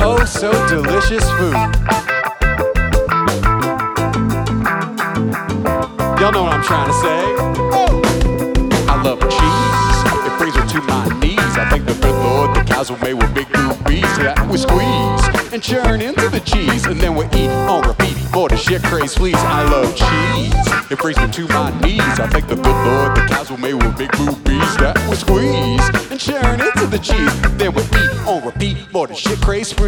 oh so delicious food. Y'all know what I'm trying to say. I love cheese, it brings me to my knees. I thank the good Lord the cows were made with big boobies, so that we squeeze and churn into the cheese, and then we eat on repeat for the shit craze fleas. I love cheese, it brings me to my knees. I thank the good Lord the cows were made with big boobies, that we squeeze and churn into the cheese, then we eat on repeat for the shit craze free.